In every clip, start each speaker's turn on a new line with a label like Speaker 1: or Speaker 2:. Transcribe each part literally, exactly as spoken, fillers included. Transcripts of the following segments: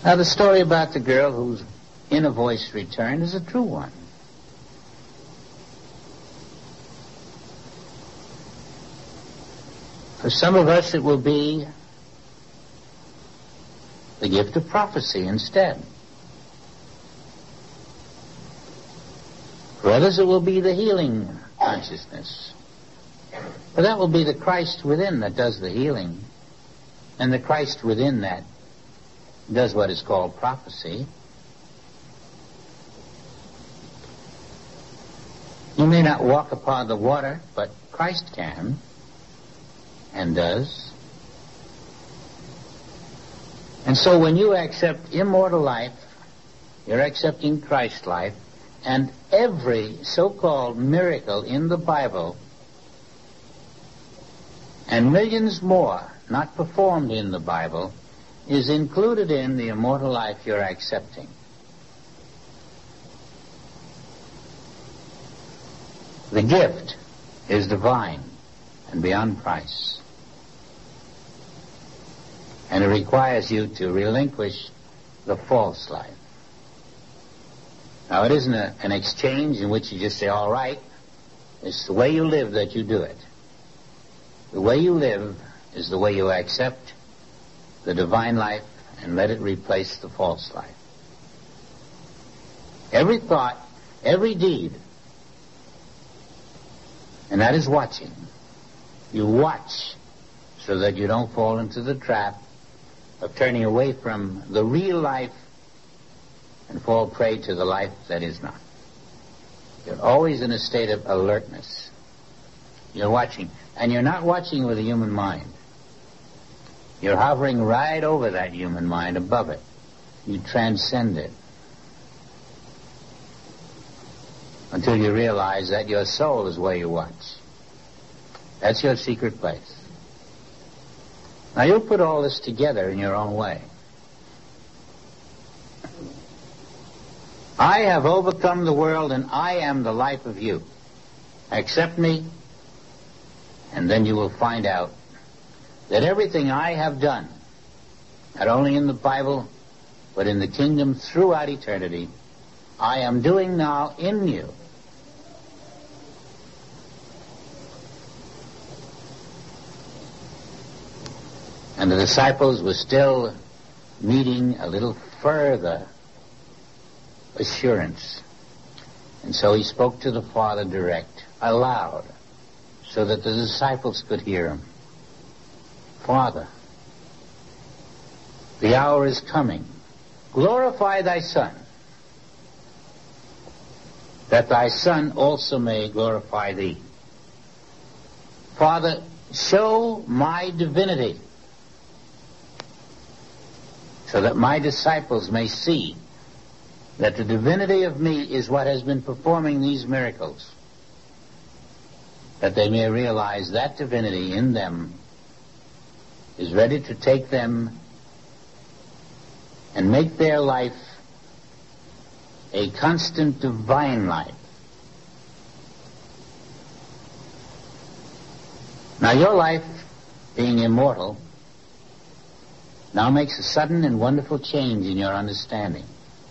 Speaker 1: Now, the story about the girl whose inner voice returned is a true one. For some of us, it will be the gift of prophecy instead. For others, it will be the healing consciousness. But that will be the Christ within that does the healing, and the Christ within that does what is called prophecy. You may not walk upon the water, but Christ can, and does. And so when you accept immortal life, you're accepting Christ life, and every so-called miracle in the Bible, and millions more not performed in the Bible, is included in the immortal life you're accepting. The gift is divine and beyond price. And it requires you to relinquish the false life. Now, it isn't a, an exchange in which you just say, all right. It's the way you live that you do it. The way you live is the way you accept the divine life and let it replace the false life. Every thought, every deed, and that is watching. You watch so that you don't fall into the trap of turning away from the real life and fall prey to the life that is not. You're always in a state of alertness. You're watching. And you're not watching with a human mind. You're hovering right over that human mind, above it. You transcend it. Until you realize that your soul is where you watch. That's your secret place. Now you'll put all this together in your own way. I have overcome the world, and I am the life of you. Accept me, and then you will find out that everything I have done, not only in the Bible, but in the kingdom throughout eternity, I am doing now in you. And the disciples were still needing a little further assurance. And so he spoke to the Father direct, aloud, so that the disciples could hear him. Father, the hour is coming. Glorify thy Son, that thy Son also may glorify thee. Father, show my divinity, so that my disciples may see that the divinity of me is what has been performing these miracles, that they may realize that divinity in them is ready to take them and make their life a constant divine life. Now, your life, being immortal, now makes a sudden and wonderful change in your understanding.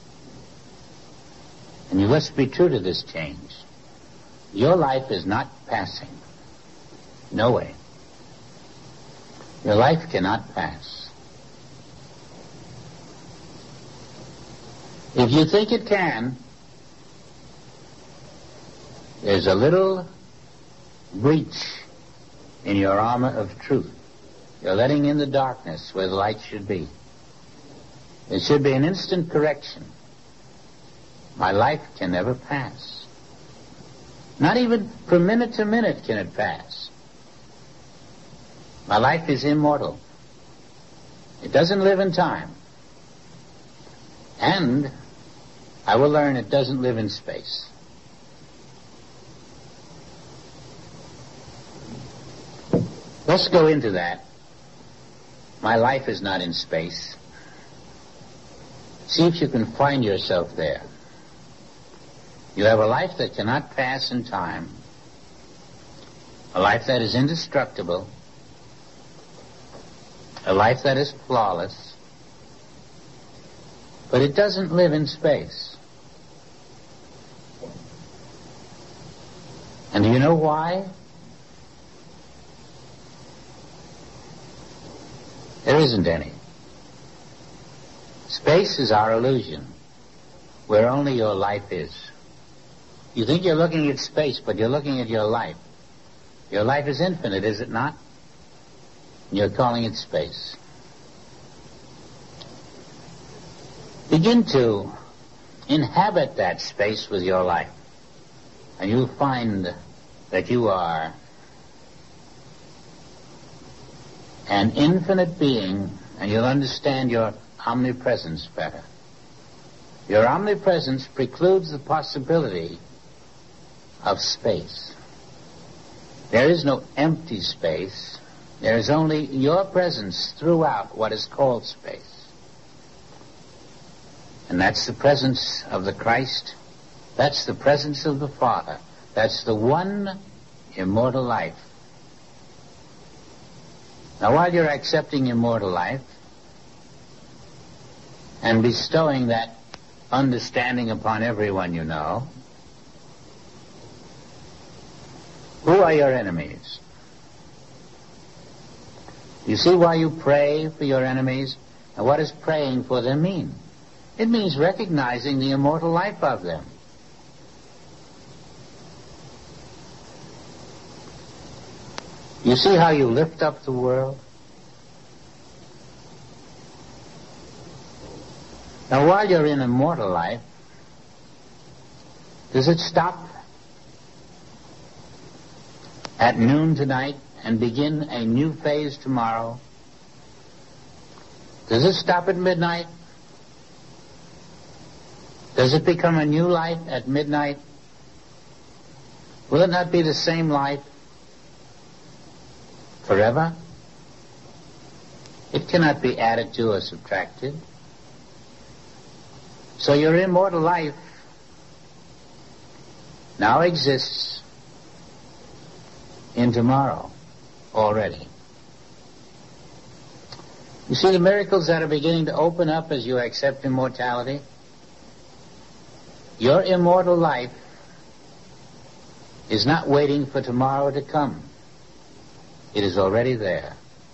Speaker 1: And you must be true to this change. Your life is not passing. No way. Your life cannot pass. If you think it can, there's a little breach in your armor of truth. You're letting in the darkness where the light should be. There should be an instant correction. My life can never pass. Not even from minute to minute can it pass. My life is immortal. It doesn't live in time. And I will learn it doesn't live in space. Let's go into that. My life is not in space. See if you can find yourself there. You have a life that cannot pass in time, a life that is indestructible, a life that is flawless, But it doesn't live in space. And do you know why? There isn't any. Space is our illusion, where only your life is. You think you're looking at space, but you're looking at your life. Your life is infinite, is it not? You're calling it space. Begin to inhabit that space with your life, and you'll find that you are an infinite being, and you'll understand your omnipresence better. Your omnipresence precludes the possibility of space. There is no empty space. There is only your presence throughout what is called space. And that's the presence of the Christ. That's the presence of the Father. That's the one immortal life. Now, while you're accepting immortal life and bestowing that understanding upon everyone you know, who are your enemies? You see why you pray for your enemies? And what does praying for them mean? It means recognizing the immortal life of them. You see how you lift up the world? Now, while you're in immortal life, does it stop at noon tonight and begin a new phase tomorrow? Does it stop at midnight? Does it become a new life at midnight? Will it not be the same life forever? It cannot be added to or subtracted. So your immortal life now exists in tomorrow already. You see the miracles that are beginning to open up as you accept immortality? Your immortal life is not waiting for tomorrow to come. It is already there.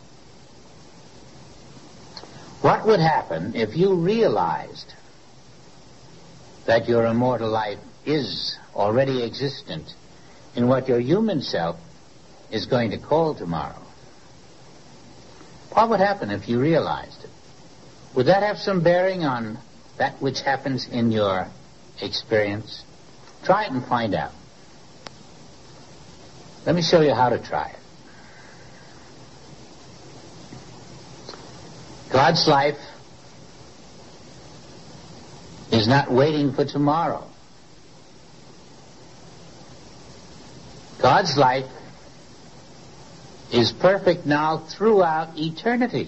Speaker 1: What would happen if you realized that your immortal life is already existent in what your human self is going to call tomorrow? What would happen if you realized it? Would that have some bearing on that which happens in your experience? Try it and find out. Let me show you how to try it. God's life is not waiting for tomorrow. God's life is perfect now throughout eternity.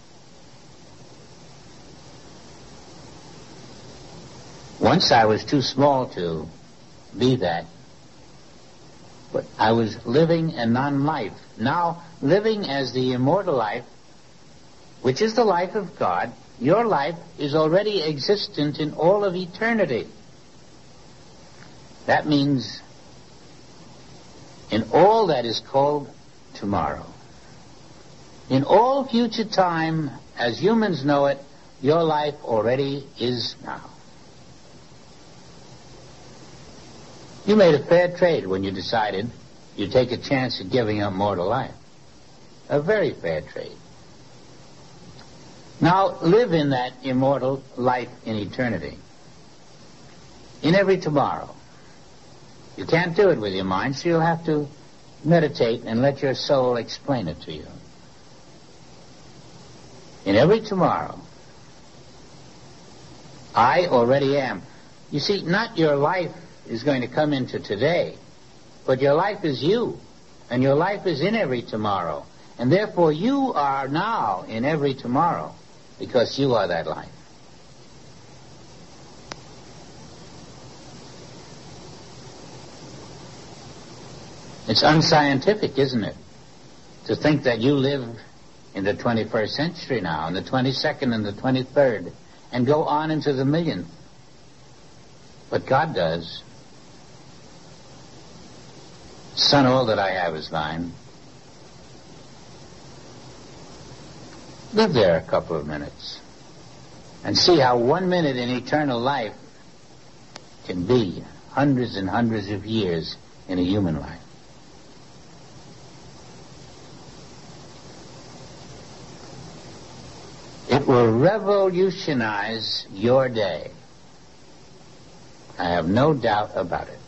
Speaker 1: Once I was too small to be that, but I was living a non-life. Now, living as the immortal life, which is the life of God, your life is already existent in all of eternity. That means in all that is called tomorrow. In all future time, as humans know it, your life already is now. You made a fair trade when you decided you'd take a chance at giving up mortal life. A very fair trade. Now, live in that immortal life in eternity. In every tomorrow. You can't do it with your mind, so you'll have to meditate and let your soul explain it to you. In every tomorrow, I already am. You see, not your life is going to come into today, but your life is you, and your life is in every tomorrow, and therefore you are now in every tomorrow, because you are that life. It's unscientific, isn't it, to think that you live in the twenty-first century now, in the twenty-second and the twenty-third, and go on into the millionth. But God does. Son, all that I have is thine. Live there a couple of minutes and see how one minute in eternal life can be hundreds and hundreds of years in a human life. It will revolutionize your day. I have no doubt about it.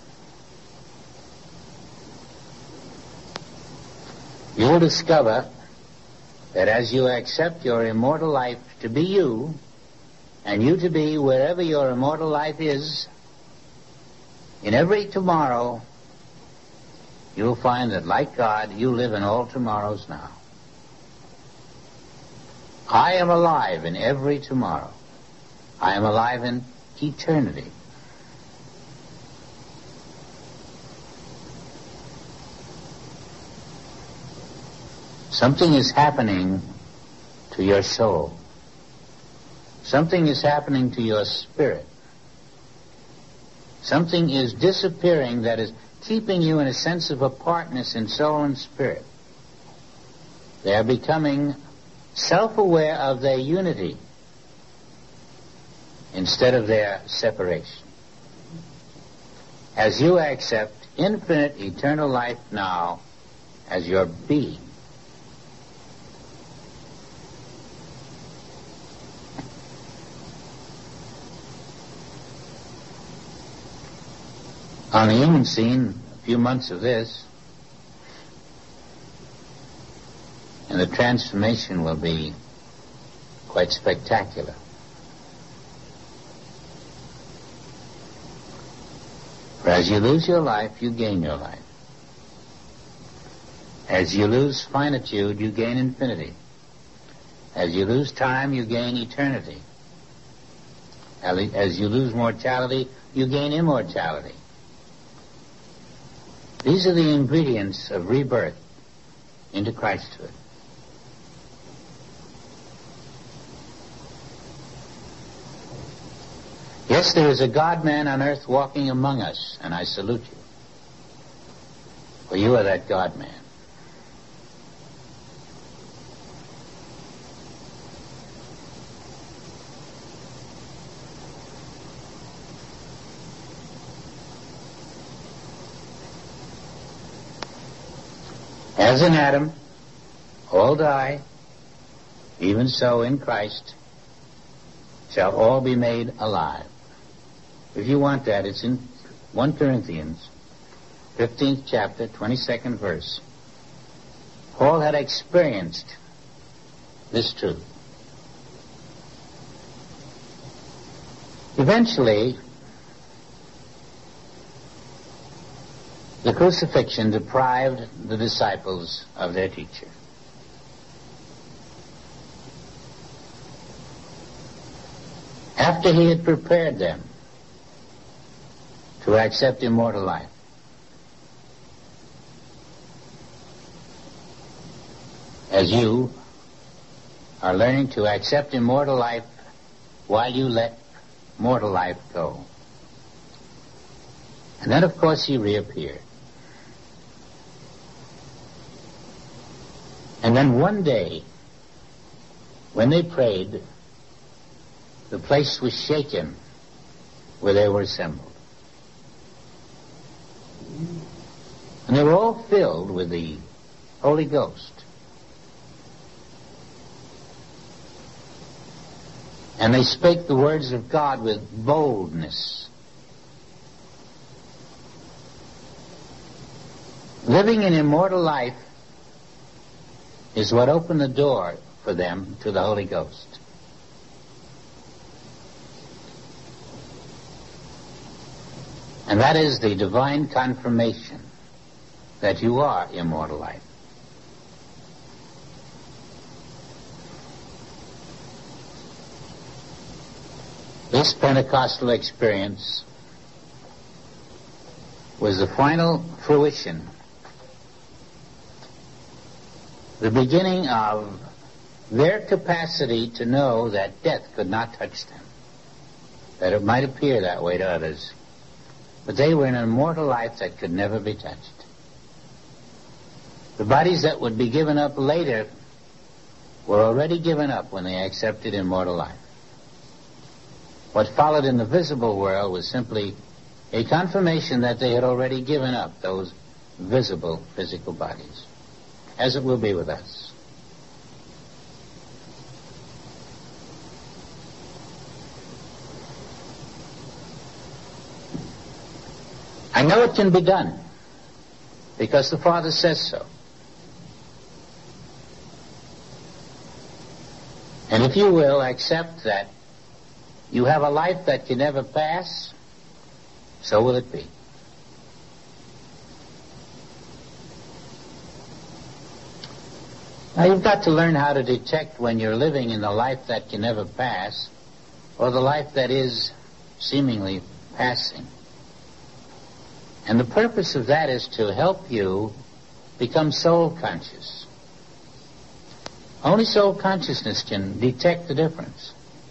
Speaker 1: You will discover that as you accept your immortal life to be you, and you to be wherever your immortal life is, in every tomorrow, you'll find that, like God, you live in all tomorrows now. I am alive in every tomorrow. I am alive in eternity. Something is happening to your soul. Something is happening to your spirit. Something is disappearing that is keeping you in a sense of apartness in soul and spirit. They are becoming self-aware of their unity instead of their separation. As you accept infinite eternal life now as your being, on the human scene, a few months of this, and the transformation will be quite spectacular. For as you lose your life, you gain your life. As you lose finitude, you gain infinity. As you lose time, you gain eternity. As you lose mortality, you gain immortality. These are the ingredients of rebirth into Christhood. Yes, there is a God-man on earth walking among us, and I salute you. For you are that God-man. As in Adam, all die, even so in Christ shall all be made alive. If you want that, it's in First Corinthians, fifteenth chapter, twenty-second verse. Paul had experienced this truth. Eventually, the crucifixion deprived the disciples of their teacher. After he had prepared them to accept immortal life, as you are learning to accept immortal life while you let mortal life go. And then, of course, he reappeared. And then one day, when they prayed, the place was shaken where they were assembled. And they were all filled with the Holy Ghost. And they spake the words of God with boldness. Living an immortal life is what opened the door for them to the Holy Ghost. And that is the divine confirmation that you are immortal life. This Pentecostal experience was the final fruition, the beginning of their capacity to know that death could not touch them. that it might appear that way to others, but they were in an immortal life that could never be touched. The bodies that would be given up later were already given up when they accepted immortal life. What followed in the visible world was simply a confirmation that they had already given up those visible physical bodies, as it will be with us. I know it can be done because the Father says so. And if you will accept that you have a life that can never pass, so will it be. Now you've got to learn how to detect when you're living in the life that can never pass or the life that is seemingly passing. And the purpose of that is to help you become soul conscious. Only soul consciousness can detect the difference.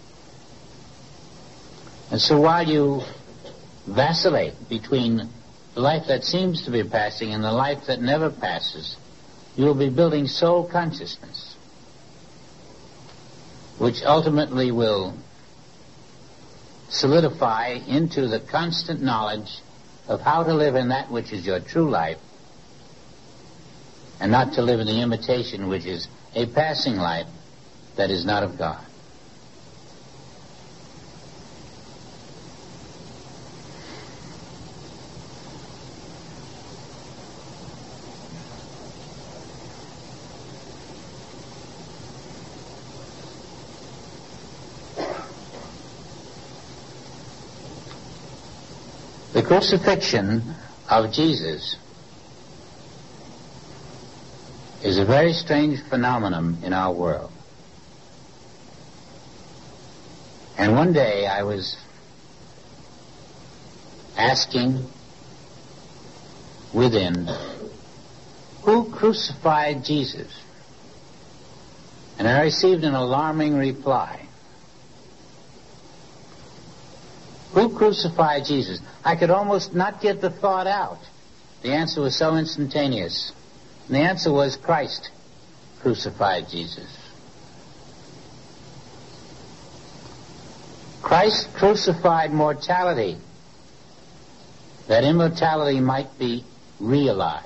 Speaker 1: And so while you vacillate between the life that seems to be passing and the life that never passes, you will be building soul consciousness, which ultimately will solidify into the constant knowledge of how to live in that which is your true life and not to live in the imitation which is a passing life that is not of God. The crucifixion of Jesus is a very strange phenomenon in our world. And one day I was asking within, who crucified Jesus? And I received an alarming reply. Who crucified Jesus? I could almost not get the thought out. The answer was so instantaneous. And the answer was Christ crucified Jesus. Christ crucified mortality, that immortality might be realized.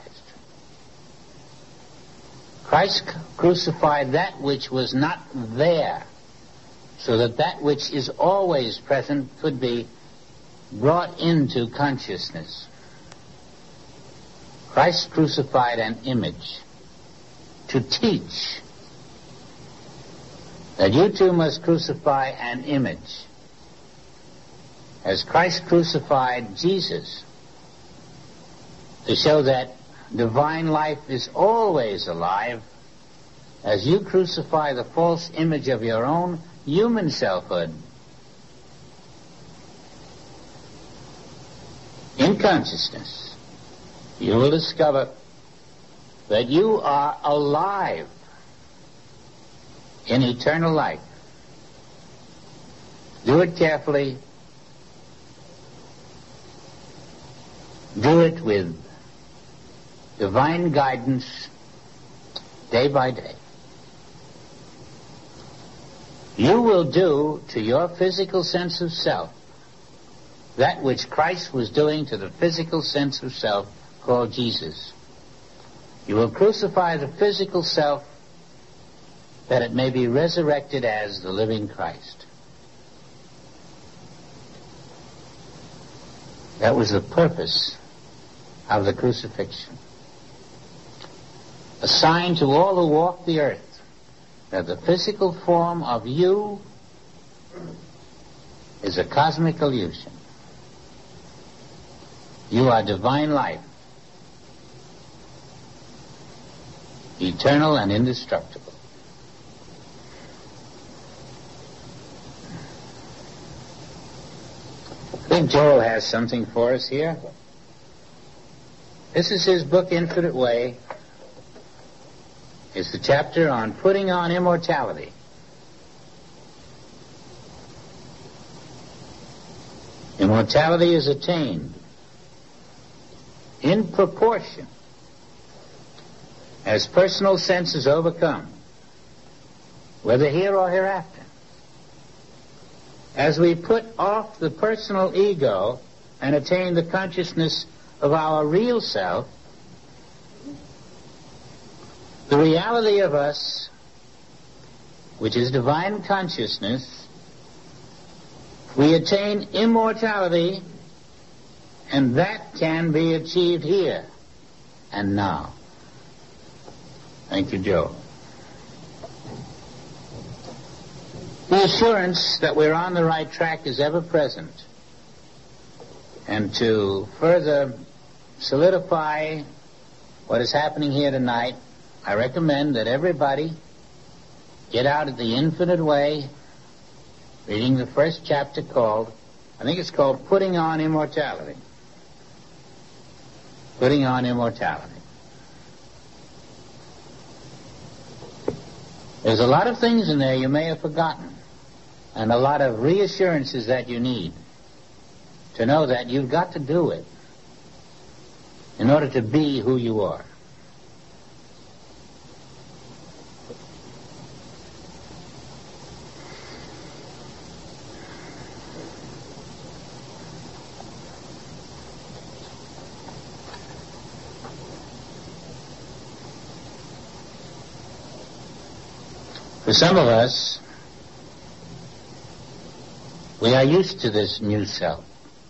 Speaker 1: Christ crucified that which was not there, so that that which is always present could be brought into consciousness. Christ crucified an image to teach that you too must crucify an image. As Christ crucified Jesus to show that divine life is always alive, as you crucify the false image of your own human selfhood, in consciousness, you will discover that you are alive in eternal life. Do it carefully. Do it with divine guidance day by day. You will do to your physical sense of self that which Christ was doing to the physical sense of self called Jesus. You will crucify the physical self that it may be resurrected as the living Christ. That was the purpose of the crucifixion. A sign to all who walk the earth that the physical form of you is a cosmic illusion. You are divine life, eternal and indestructible. I think Joel has something for us here. This is his book, Infinite Way. It's the chapter on putting on immortality. Immortality is attained in proportion as personal sense is overcome, whether here or hereafter. As we put off the personal ego and attain the consciousness of our real self, the reality of us, which is divine consciousness, we attain immortality, and that can be achieved here and now. Thank you, Joe. The assurance that we're on the right track is ever present. And to further solidify what is happening here tonight, I recommend that everybody get out at the Infinite Way, reading the first chapter called, I think it's called Putting on Immortality. Putting on Immortality. There's a lot of things in there you may have forgotten, and a lot of reassurances that you need to know that you've got to do it in order to be who you are. For some of us, we are used to this new self.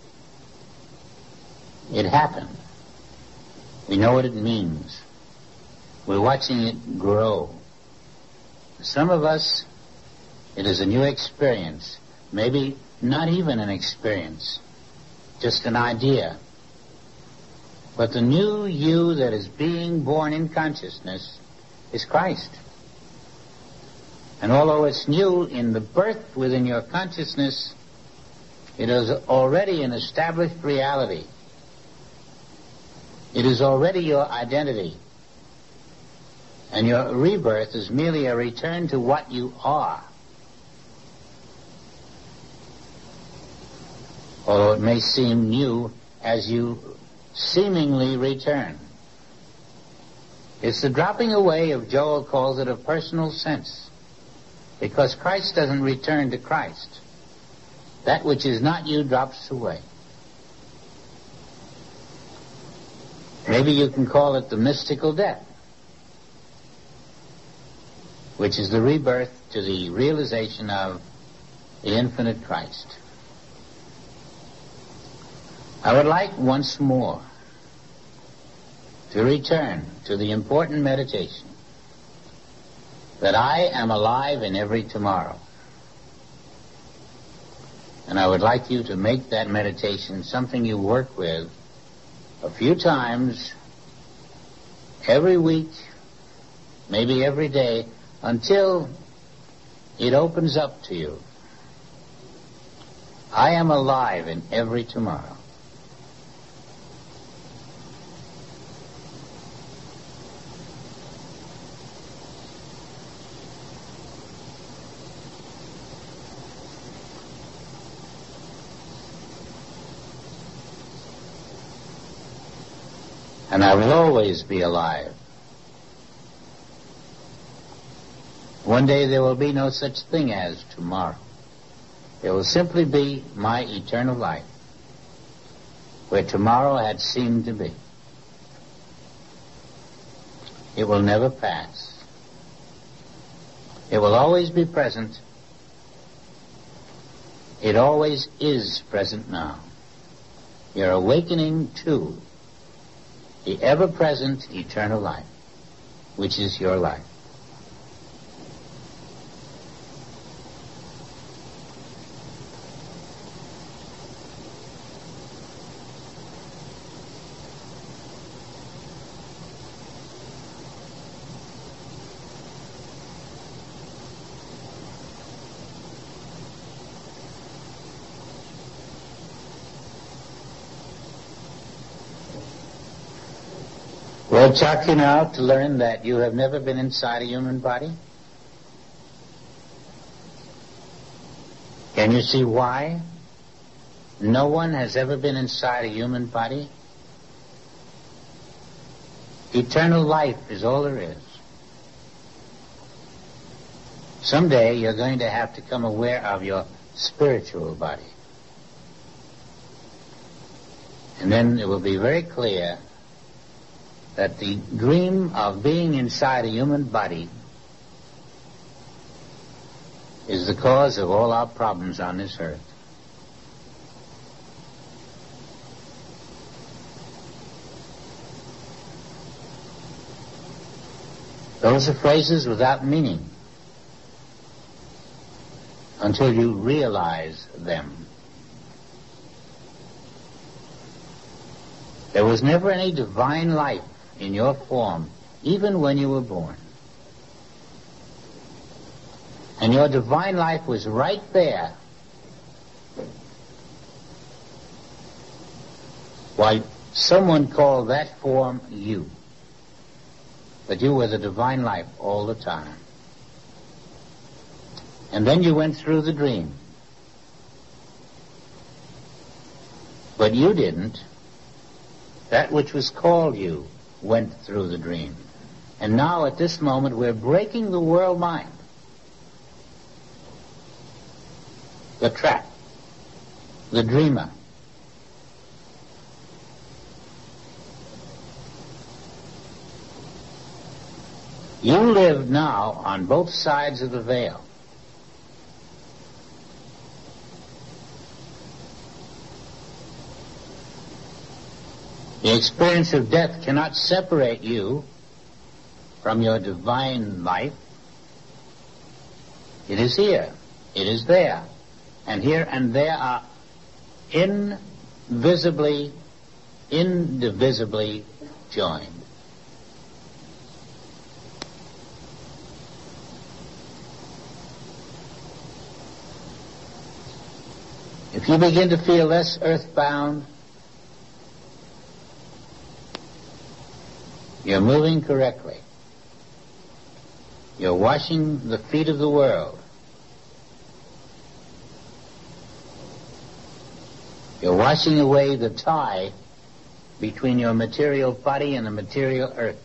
Speaker 1: It happened. We know what it means. We're watching it grow. For some of us, it is a new experience. Maybe not even an experience, just an idea. But the new you that is being born in consciousness is Christ. And although it's new in the birth within your consciousness, it is already an established reality. It is already your identity. And your rebirth is merely a return to what you are. Although it may seem new as you seemingly return. It's the dropping away of, Joel calls it, a personal sense. Because Christ doesn't return to Christ. That which is not you drops away. Maybe you can call it the mystical death, which is the rebirth to the realization of the infinite Christ. I would like once more to return to the important meditation that I am alive in every tomorrow. And I would like you to make that meditation something you work with a few times every week, maybe every day, until it opens up to you. I am alive in every tomorrow. And I will always be alive. One day there will be no such thing as tomorrow. There will simply be my eternal life, where tomorrow had seemed to be. It will never pass. It will always be present. It always is present now. You're awakening to the ever-present eternal life, which is your life. Will it shock you now to learn that you have never been inside a human body? Can you see why? no one has ever been inside a human body? Eternal life is all there is. Someday you're going to have to come aware of your spiritual body. And then it will be very clear that the dream of being inside a human body is the cause of all our problems on this earth. Those are phrases without meaning until you realize them. There was never any divine life in your form, even when you were born. And your divine life was right there. Why, someone called that form you. But you were the divine life all the time. And then you went through the dream. But you didn't. That which was called you went through the dream. And now at this moment we're breaking the world mind. The trap. The dreamer. You live now on both sides of the veil. The experience of death cannot separate you from your divine life. It is here. It is there. And here and there are invisibly, indivisibly joined. If you begin to feel less earthbound, you're moving correctly. You're washing the feet of the world. You're washing away the tie between your material body and the material earth.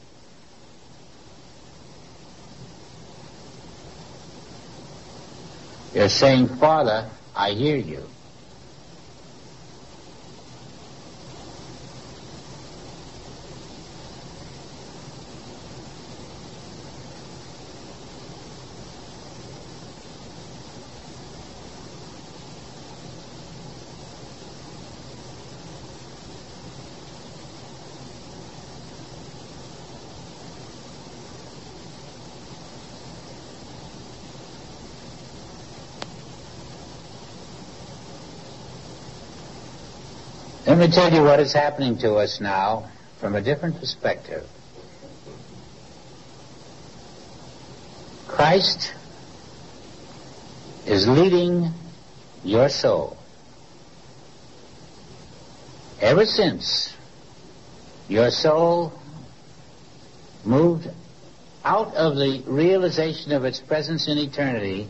Speaker 1: You're saying, Father, I hear you. Let me tell you what is happening to us now from a different perspective. Christ is leading your soul. Ever since your soul moved out of the realization of its presence in eternity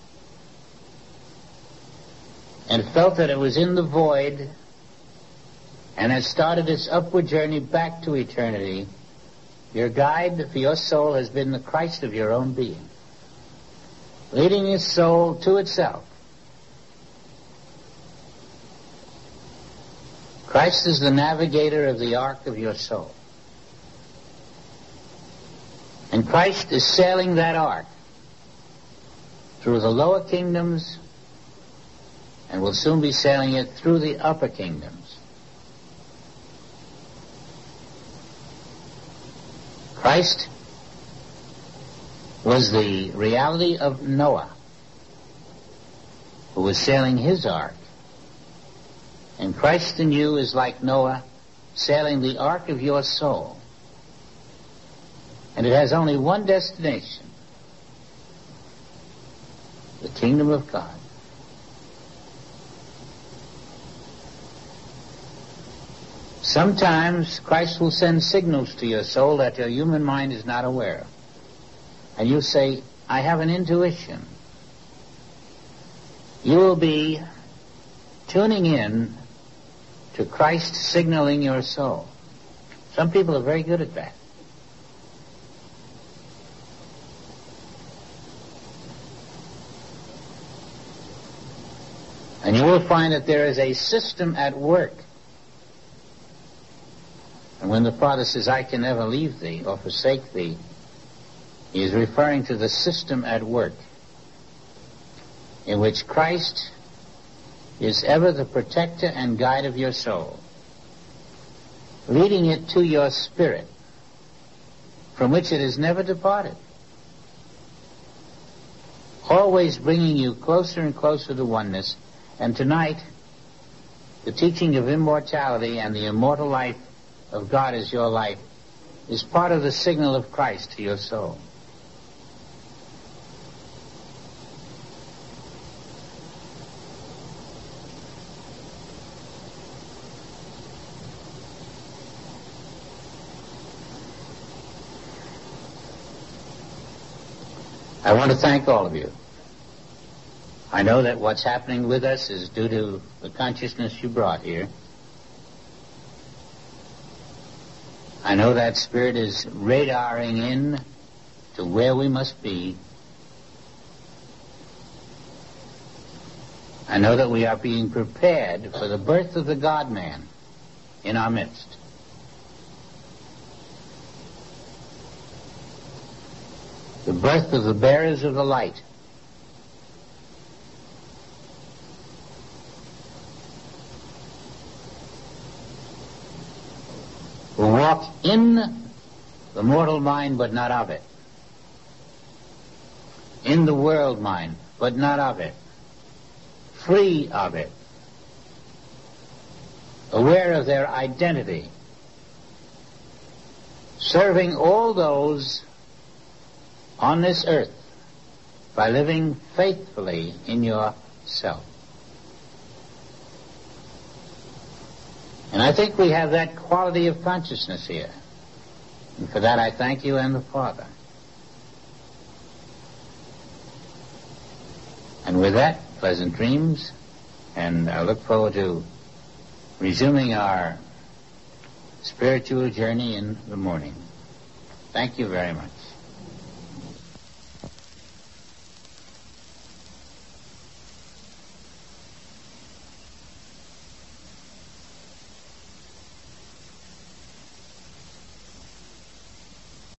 Speaker 1: and felt that it was in the void and has started its upward journey back to eternity, your guide for your soul has been the Christ of your own being, leading your soul to itself. Christ is the navigator of the ark of your soul. And Christ is sailing that ark through the lower kingdoms and will soon be sailing it through the upper kingdoms. Christ was the reality of Noah, who was sailing his ark. And Christ in you is like Noah, sailing the ark of your soul. And it has only one destination: the kingdom of God. Sometimes Christ will send signals to your soul that your human mind is not aware of. And you say, I have an intuition. You will be tuning in to Christ signaling your soul. Some people are very good at that. And you will find that there is a system at work. And when the Father says, I can never leave thee or forsake thee, he is referring to the system at work in which Christ is ever the protector and guide of your soul, leading it to your spirit, from which it has never departed, always bringing you closer and closer to oneness. And tonight, the teaching of immortality and the immortal life of God as your life is part of the signal of Christ to your soul. I want to thank all of you. I know that what's happening with us is due to the consciousness you brought here. I know that Spirit is radaring in to where we must be. I know that we are being prepared for the birth of the God-man in our midst. The birth of the bearers of the light. Who walk in the mortal mind, but not of it. In the world mind, but not of it. Free of it. Aware of their identity. Serving all those on this earth by living faithfully in yourself. And I think we have that quality of consciousness here. And for that I thank you and the Father. And with that, pleasant dreams, and I look forward to resuming our spiritual journey in the morning. Thank you very much.